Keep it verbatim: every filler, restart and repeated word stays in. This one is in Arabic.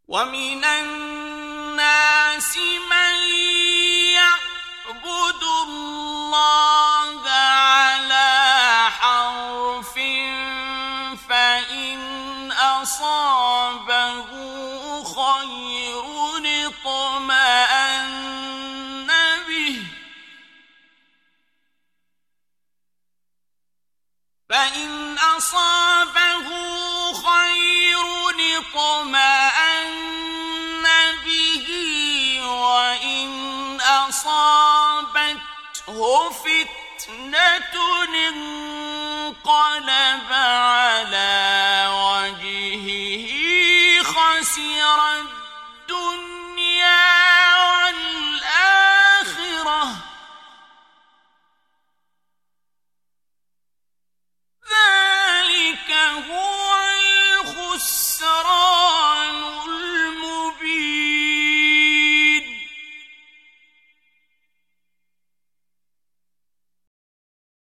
ومن الناس من يعبد الله على حرف فإن أصابه خير اطمأن به فإن أصابه خير اطمأن به وإن أصابته فتنة انقلب على وجهه خسر الدنيا